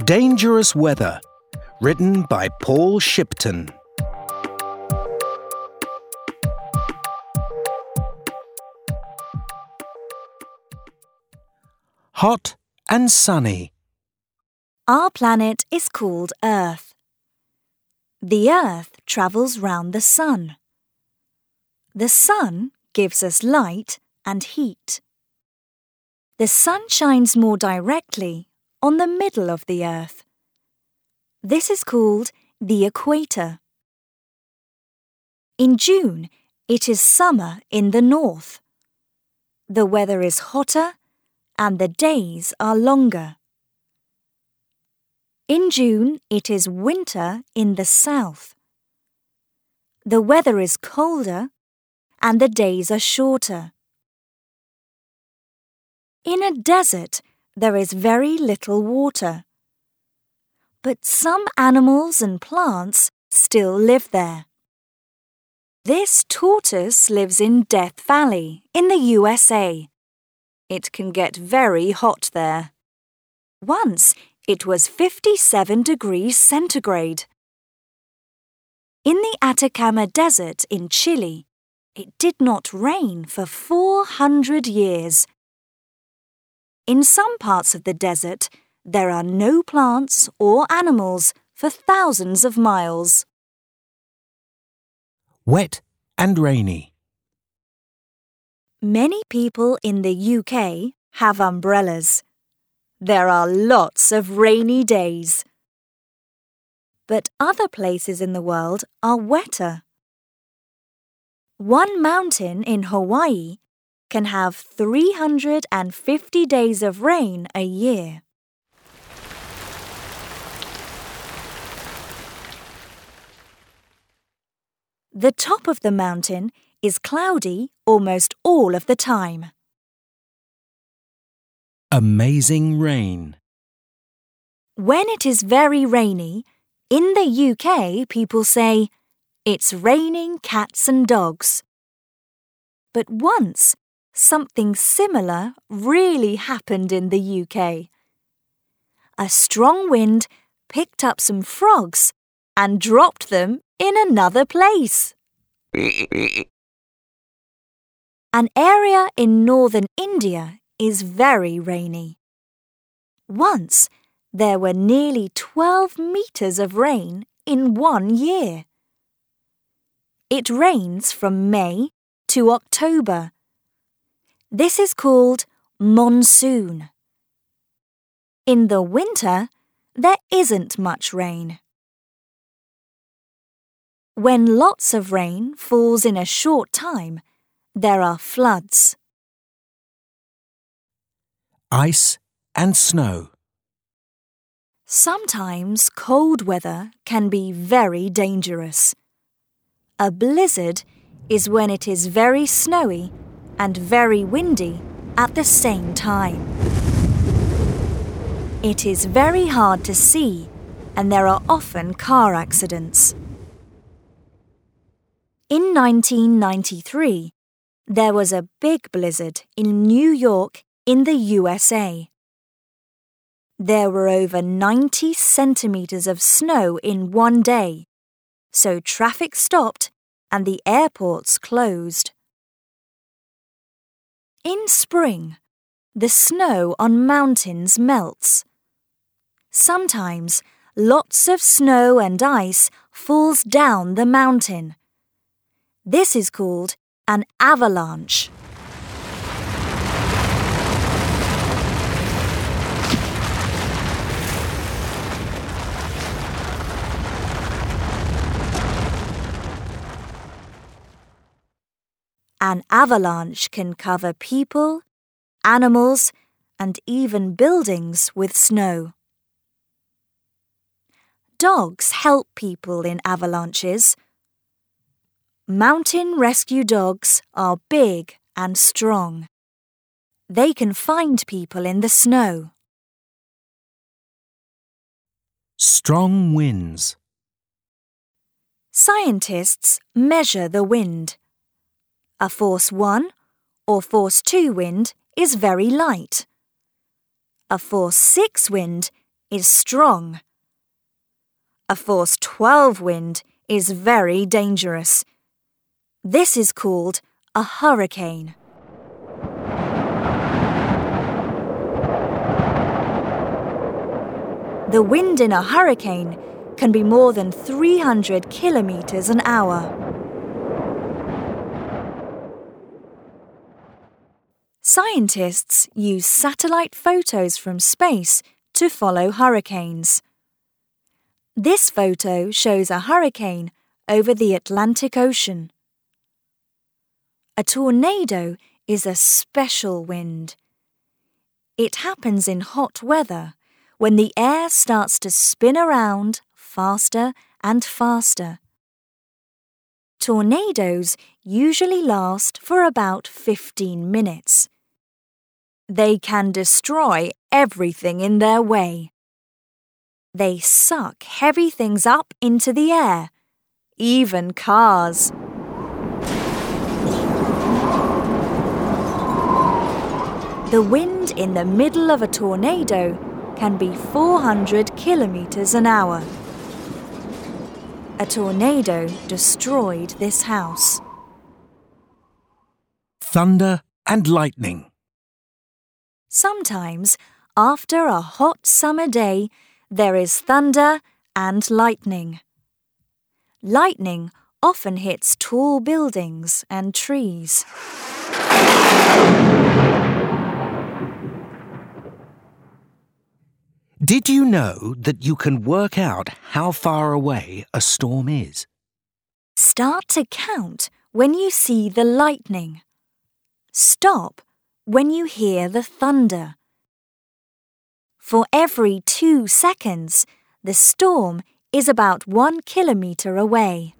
Dangerous Weather, written by Paul Shipton. Hot and sunny. Our planet is called Earth. The Earth travels round the sun. The sun gives us light and heat. The sun shines more directly on the middle of the Earth. This is called the equator. In June, it is summer in the north. The weather is hotter and the days are longer. In June, it is winter in the south. The weather is colder and the days are shorter. In a desert, there is very little water. But some animals and plants still live there. This tortoise lives in Death Valley in the USA. It can get very hot there. Once, it was 57 degrees centigrade. In the Atacama Desert in Chile, it did not rain for 400 years. In some parts of the desert, there are no plants or animals for thousands of miles. Wet and rainy. Many people in the UK have umbrellas. There are lots of rainy days. But other places in the world are wetter. One mountain in Hawaii can have 350 days of rain a year. The top of the mountain is cloudy almost all of the time. Amazing rain. When it is very rainy, in the UK people say, "It's raining cats and dogs." But once, something similar really happened in the UK. A strong wind picked up some frogs and dropped them in another place. An area in northern India is very rainy. Once, there were nearly 12 meters of rain in 1 year. It rains from May to October. This is called monsoon. In the winter, there isn't much rain. When lots of rain falls in a short time, there are floods. Ice and snow. Sometimes cold weather can be very dangerous. A blizzard is when it is very snowy and very windy at the same time. It is very hard to see and there are often car accidents. In 1993, there was a big blizzard in New York in the USA. There were over 90 centimeters of snow in 1 day, so traffic stopped and the airports closed. In spring, the snow on mountains melts. Sometimes, lots of snow and ice falls down the mountain. This is called an avalanche. An avalanche can cover people, animals, and even buildings with snow. Dogs help people in avalanches. Mountain rescue dogs are big and strong. They can find people in the snow. Strong winds. Scientists measure the wind. A force 1 or force 2 wind is very light. A force 6 wind is strong. A force 12 wind is very dangerous. This is called a hurricane. The wind in a hurricane can be more than 300 kilometers an hour. Scientists use satellite photos from space to follow hurricanes. This photo shows a hurricane over the Atlantic Ocean. A tornado is a special wind. It happens in hot weather when the air starts to spin around faster and faster. Tornadoes usually last for about 15 minutes. They can destroy everything in their way. They suck heavy things up into the air, even cars. The wind in the middle of a tornado can be 400 kilometers an hour. A tornado destroyed this house. Thunder and lightning. Sometimes, after a hot summer day, there is thunder and lightning. Lightning often hits tall buildings and trees. Did you know that you can work out how far away a storm is? Start to count when you see the lightning. Stop when you hear the thunder. For every 2 seconds, the storm is about 1 kilometer away.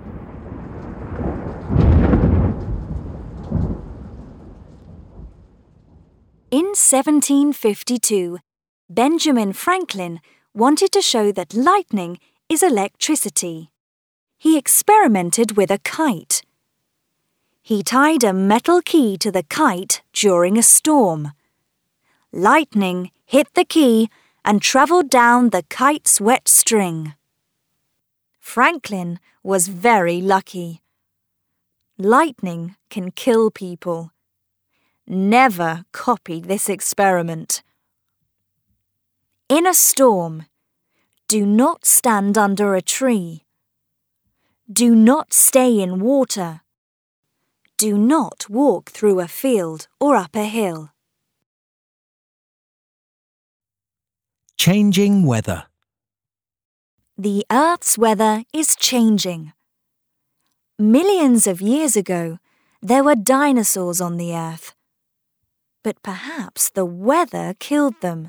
In 1752, Benjamin Franklin wanted to show that lightning is electricity. He experimented with a kite. He tied a metal key to the kite during a storm. Lightning hit the key and travelled down the kite's wet string. Franklin was very lucky. Lightning can kill people. Never copy this experiment. In a storm, do not stand under a tree. Do not stay in water. Do not walk through a field or up a hill. Changing weather. The Earth's weather is changing. Millions of years ago, there were dinosaurs on the Earth. But perhaps the weather killed them.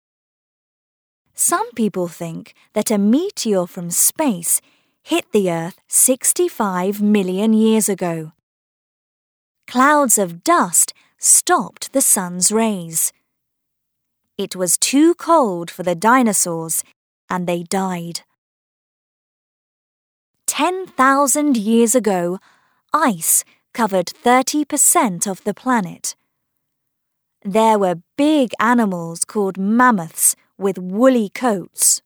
Some people think that a meteor from space hit the Earth 65 million years ago. Clouds of dust stopped the sun's rays. It was too cold for the dinosaurs, and they died. 10,000 years ago, ice covered 30% of the planet. There were big animals called mammoths with woolly coats.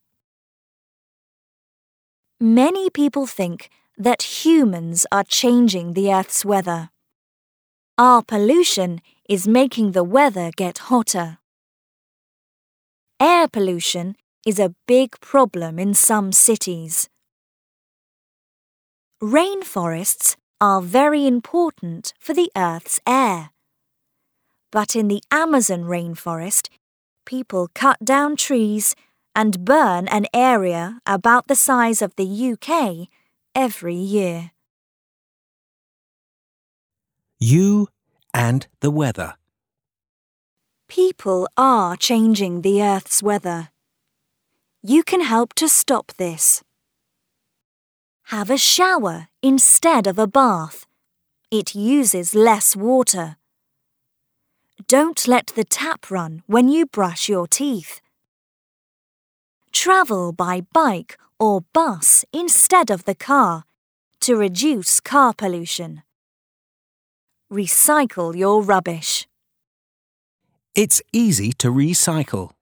Many people think that humans are changing the Earth's weather. Our pollution is making the weather get hotter. Air pollution is a big problem in some cities. Rainforests are very important for the Earth's air. But in the Amazon rainforest, people cut down trees and burn an area about the size of the UK every year. You and the weather. People are changing the Earth's weather. You can help to stop this. Have a shower instead of a bath. It uses less water. Don't let the tap run when you brush your teeth. Travel by bike or bus instead of the car to reduce car pollution. Recycle your rubbish. It's easy to recycle.